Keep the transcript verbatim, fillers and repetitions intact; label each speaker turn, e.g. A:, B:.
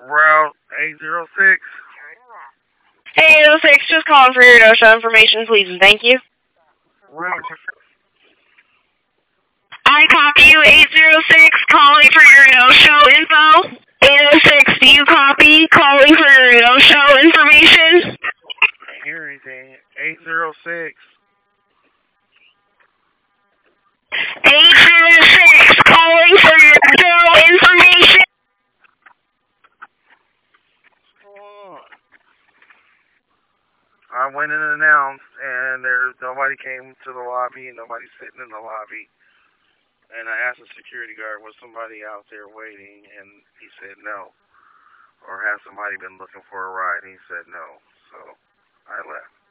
A: Route eight zero six.
B: eight oh six, just calling for your no-show information, please, and thank you.
A: Route.
B: I copy you, eight zero six, calling for your no-show info. eight oh six, do you copy? Calling for your no-show information.
A: Can't hear anything. eight zero six.
B: eight zero six, calling for your no information.
A: Oh. I went and announced, and there nobody came to the lobby, and nobody sitting in the lobby. And I asked the security guard, was somebody out there waiting, and he said no. Or has somebody been looking for a ride? And he said no. So I left.